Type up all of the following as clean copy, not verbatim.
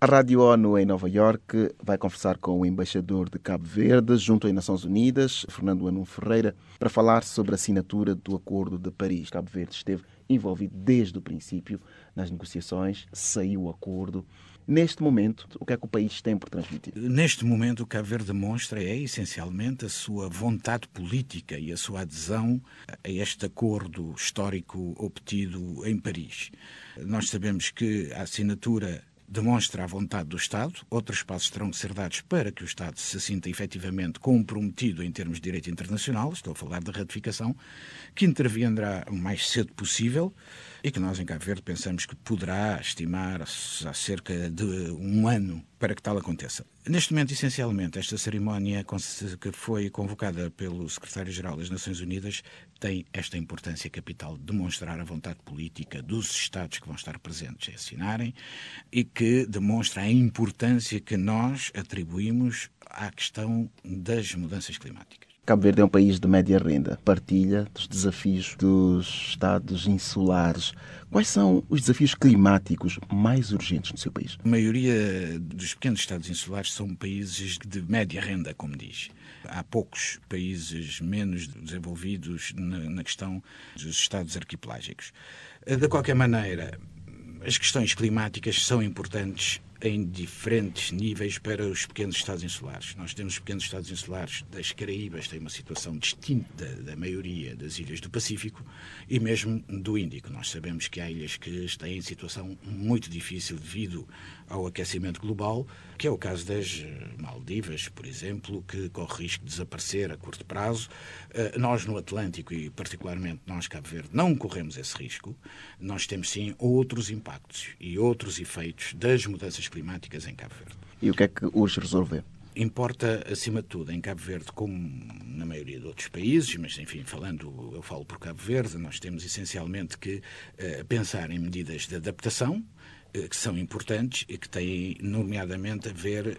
A Rádio ONU em Nova Iorque vai conversar com o embaixador de Cabo Verde junto às Nações Unidas, Fernando Anum Ferreira, para falar sobre a assinatura do Acordo de Paris. Cabo Verde esteve envolvido desde o princípio nas negociações, saiu o acordo. Neste momento, o que é que o país tem por transmitir? Neste momento, o Cabo Verde demonstra essencialmente a sua vontade política e a sua adesão a este acordo histórico obtido em Paris. Nós sabemos que a assinatura demonstra a vontade do Estado, outros passos terão que ser dados para que o Estado se sinta efetivamente comprometido em termos de direito internacional, estou a falar da ratificação, que intervirá o mais cedo possível e que nós em Cabo Verde pensamos que poderá estimar há cerca de um ano para que tal aconteça. Neste momento, essencialmente, esta cerimónia que foi convocada pelo Secretário-Geral das Nações Unidas tem esta importância capital de demonstrar a vontade política dos Estados que vão estar presentes a assinarem e que demonstra a importância que nós atribuímos à questão das mudanças climáticas. Cabo Verde é um país de média renda, partilha dos desafios dos Estados insulares. Quais são os desafios climáticos mais urgentes no seu país? A maioria dos pequenos Estados insulares são países de média renda, como diz. Há poucos países menos desenvolvidos na questão dos Estados arquipelágicos. De qualquer maneira, as questões climáticas são importantes em diferentes níveis para os pequenos Estados insulares. Nós temos os pequenos Estados insulares das Caraíbas, têm uma situação distinta da maioria das ilhas do Pacífico e mesmo do Índico. Nós sabemos que há ilhas que têm situação muito difícil devido ao aquecimento global, que é o caso das Maldivas, por exemplo, que corre risco de desaparecer a curto prazo. Nós no Atlântico e particularmente nós, Cabo Verde, não corremos esse risco. Nós temos sim outros impactos e outros efeitos das mudanças climáticas em Cabo Verde. E o que é que urge resolver? Importa, acima de tudo, em Cabo Verde, como na maioria de outros países, mas, enfim, eu falo por Cabo Verde, nós temos essencialmente que pensar em medidas de adaptação, que são importantes e que têm, nomeadamente, a ver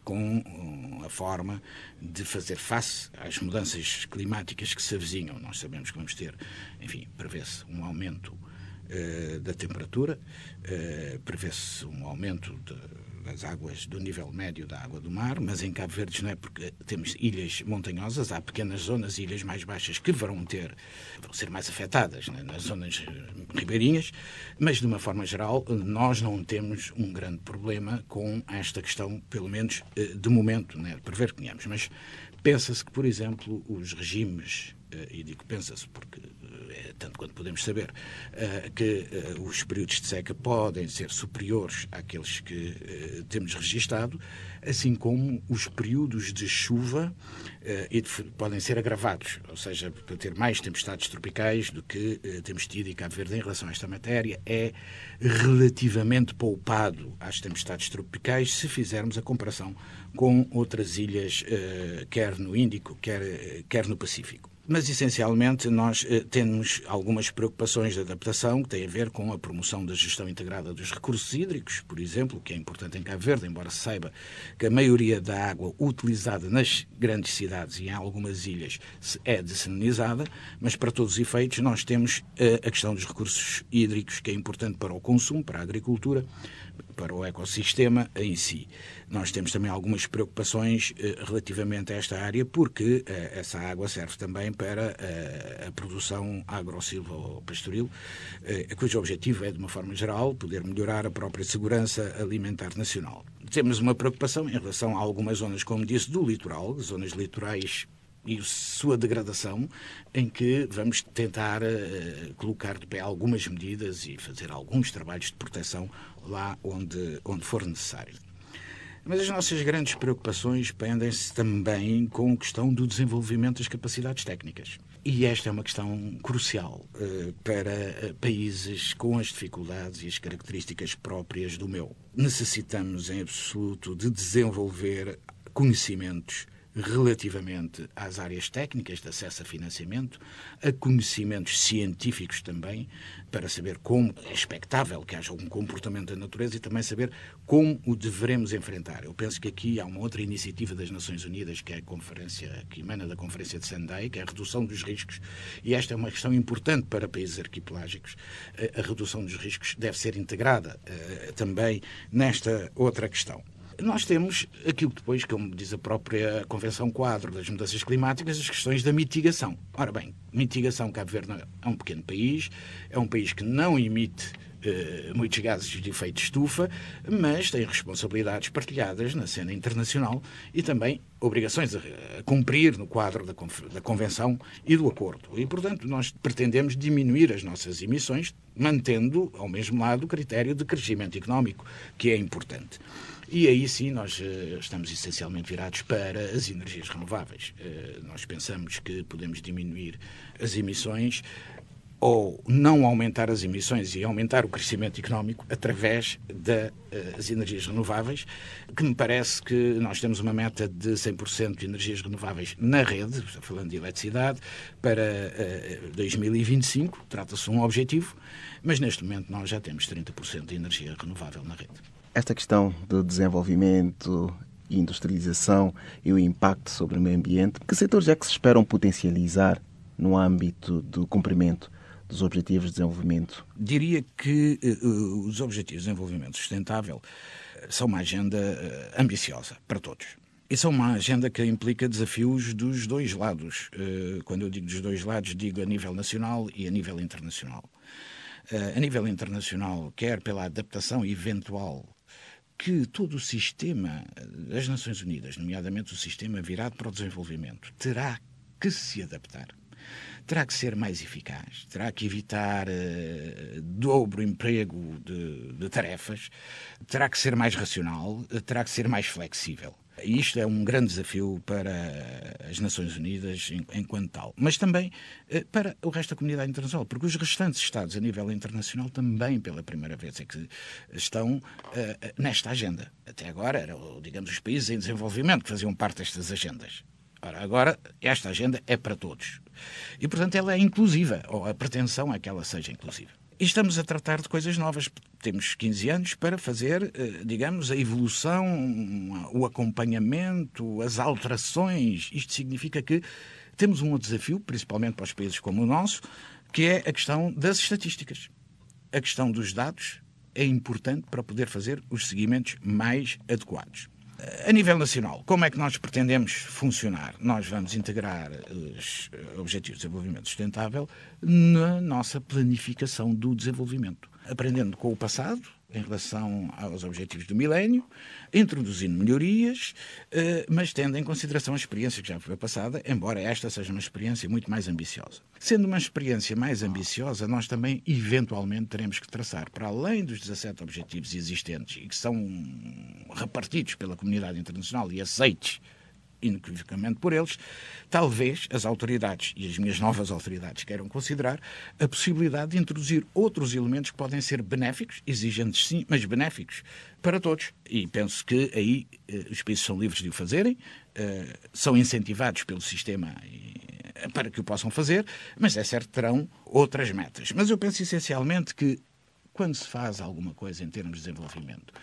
com a forma de fazer face às mudanças climáticas que se avizinham. Nós sabemos que vamos ter, enfim, prevê-se um aumento da temperatura, prevê-se um aumento das águas, do nível médio da água do mar, mas em Cabo Verde não é, porque temos ilhas montanhosas, há pequenas zonas, ilhas mais baixas que vão ser mais afetadas, né, nas zonas ribeirinhas, mas de uma forma geral nós não temos um grande problema com esta questão, pelo menos de momento, né, prever que tenhamos, mas pensa-se que, por exemplo, os regimes, e digo pensa-se porque é tanto quanto podemos saber, que os períodos de seca podem ser superiores àqueles que temos registado, assim como os períodos de chuva podem ser agravados, ou seja, para ter mais tempestades tropicais do que temos tido, e Cabo Verde, em relação a esta matéria, é relativamente poupado às tempestades tropicais se fizermos a comparação com outras ilhas, quer no Índico, quer no Pacífico. Mas, essencialmente, nós temos algumas preocupações de adaptação que têm a ver com a promoção da gestão integrada dos recursos hídricos, por exemplo, que é importante em Cabo Verde, embora se saiba que a maioria da água utilizada nas grandes cidades e em algumas ilhas é dessalinizada, mas para todos os efeitos nós temos a questão dos recursos hídricos, que é importante para o consumo, para a agricultura, para o ecossistema em si. Nós temos também algumas preocupações relativamente a esta área, porque essa água serve também para a produção agro-silvopastoril, cujo objetivo é, de uma forma geral, poder melhorar a própria segurança alimentar nacional. Temos uma preocupação em relação a algumas zonas, como disse, do litoral, zonas litorais e sua degradação, em que vamos tentar colocar de pé algumas medidas e fazer alguns trabalhos de proteção lá onde for necessário. Mas as nossas grandes preocupações pendem-se também com a questão do desenvolvimento das capacidades técnicas. E esta é uma questão crucial para países com as dificuldades e as características próprias do meu. Necessitamos, em absoluto, de desenvolver conhecimentos relativamente às áreas técnicas de acesso a financiamento, a conhecimentos científicos também, para saber como é expectável que haja algum comportamento da natureza e também saber como o deveremos enfrentar. Eu penso que aqui há uma outra iniciativa das Nações Unidas, que é a conferência, que emana da Conferência de Sendai, que é a redução dos riscos, e esta é uma questão importante para países arquipelágicos. A redução dos riscos deve ser integrada também nesta outra questão. Nós temos aquilo que depois, como diz a própria Convenção Quadro das Mudanças Climáticas, as questões da mitigação. Ora bem, mitigação, Cabo Verde é um pequeno país, é um país que não emite muitos gases de efeito de estufa, mas tem responsabilidades partilhadas na cena internacional e também obrigações a cumprir no quadro da Convenção e do Acordo. E, portanto, nós pretendemos diminuir as nossas emissões, mantendo, ao mesmo lado, o critério de crescimento económico, que é importante. E aí sim nós estamos essencialmente virados para as energias renováveis. Nós pensamos que podemos diminuir as emissões ou não aumentar as emissões e aumentar o crescimento económico através das energias renováveis, que me parece que nós temos uma meta de 100% de energias renováveis na rede, falando de eletricidade, para 2025, trata-se de um objetivo, mas neste momento nós já temos 30% de energia renovável na rede. Esta questão do desenvolvimento e industrialização e o impacto sobre o meio ambiente, que setores é que se esperam potencializar no âmbito do cumprimento dos Objetivos de Desenvolvimento? Diria que os Objetivos de Desenvolvimento Sustentável são uma agenda ambiciosa para todos. E são uma agenda que implica desafios dos dois lados. Quando eu digo dos dois lados, digo a nível nacional e a nível internacional. A nível internacional, quer pela adaptação eventual que todo o sistema das Nações Unidas, nomeadamente o sistema virado para o desenvolvimento, terá que se adaptar. Terá que ser mais eficaz, terá que evitar dobro emprego de tarefas, terá que ser mais racional, terá que ser mais flexível. E isto é um grande desafio para as Nações Unidas enquanto tal, mas também para o resto da comunidade internacional, porque os restantes Estados a nível internacional também pela primeira vez é que estão nesta agenda. Até agora eram, digamos, os países em desenvolvimento que faziam parte destas agendas. Ora, agora esta agenda é para todos. E, portanto, ela é inclusiva, ou a pretensão é que ela seja inclusiva. E estamos a tratar de coisas novas. Temos 15 anos para fazer, digamos, a evolução, o acompanhamento, as alterações. Isto significa que temos um desafio, principalmente para os países como o nosso, que é a questão das estatísticas. A questão dos dados é importante para poder fazer os seguimentos mais adequados. A nível nacional, como é que nós pretendemos funcionar? Nós vamos integrar os Objetivos de Desenvolvimento Sustentável na nossa planificação do desenvolvimento, aprendendo com o passado, em relação aos Objetivos do Milénio, introduzindo melhorias, mas tendo em consideração a experiência que já foi passada, embora esta seja uma experiência muito mais ambiciosa. Sendo uma experiência mais ambiciosa, nós também, eventualmente, teremos que traçar, para além dos 17 objetivos existentes e que são repartidos pela comunidade internacional e aceites inequivocamente por eles, talvez as autoridades e as minhas novas autoridades queiram considerar a possibilidade de introduzir outros elementos que podem ser benéficos, exigentes sim, mas benéficos para todos. E penso que aí os países são livres de o fazerem, são incentivados pelo sistema para que o possam fazer, mas é certo que terão outras metas. Mas eu penso essencialmente que quando se faz alguma coisa em termos de desenvolvimento,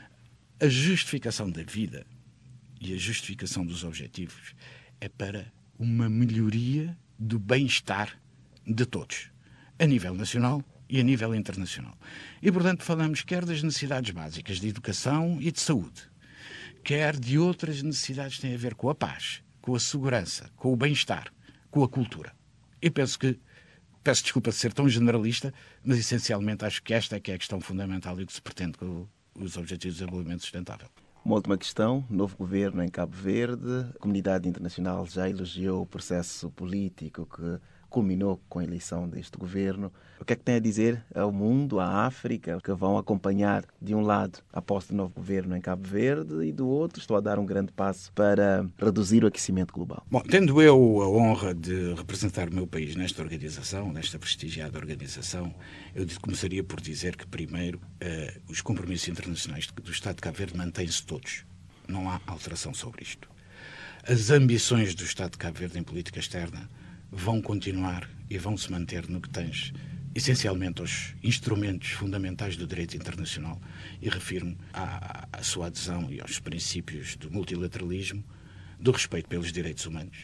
a justificação da vida e a justificação dos objetivos é para uma melhoria do bem-estar de todos, a nível nacional e a nível internacional. E, portanto, falamos quer das necessidades básicas de educação e de saúde, quer de outras necessidades que têm a ver com a paz, com a segurança, com o bem-estar, com a cultura. E peço desculpa de ser tão generalista, mas essencialmente acho que esta é que é a questão fundamental e o que se pretende com os Objetivos de Desenvolvimento Sustentável. Uma última questão, novo governo em Cabo Verde, a comunidade internacional já elogiou o processo político que culminou com a eleição deste governo. O que é que tem a dizer ao mundo, à África, que vão acompanhar, de um lado, a posse do novo governo em Cabo Verde e do outro, estou a dar um grande passo para reduzir o aquecimento global? Bom, tendo eu a honra de representar o meu país nesta organização, nesta prestigiada organização, eu começaria por dizer que, primeiro, os compromissos internacionais do Estado de Cabo Verde mantêm-se todos. Não há alteração sobre isto. as ambições do Estado de Cabo Verde em política externa vão continuar e vão se manter no que tange essencialmente aos instrumentos fundamentais do direito internacional, e refiro-me à sua adesão e aos princípios do multilateralismo, do respeito pelos direitos humanos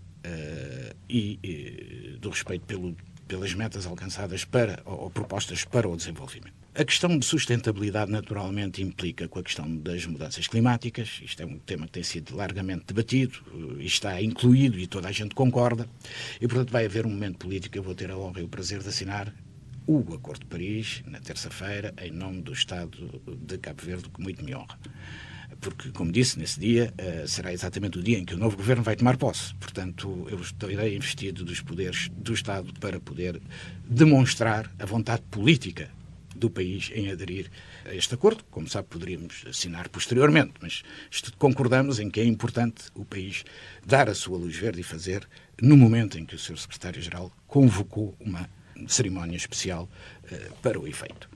e do respeito pelas metas alcançadas ou propostas para o desenvolvimento. A questão de sustentabilidade naturalmente implica com a questão das mudanças climáticas. Isto é um tema que tem sido largamente debatido e está incluído e toda a gente concorda, e portanto vai haver um momento político que eu vou ter a honra e o prazer de assinar o Acordo de Paris, na terça-feira, em nome do Estado de Cabo Verde, que muito me honra. Porque, como disse, nesse dia será exatamente o dia em que o novo governo vai tomar posse. Portanto, eu estarei investido dos poderes do Estado para poder demonstrar a vontade política do país em aderir a este acordo. Como sabe, poderíamos assinar posteriormente, mas concordamos em que é importante o país dar a sua luz verde e fazer no momento em que o Sr. Secretário-Geral convocou uma cerimónia especial para o efeito.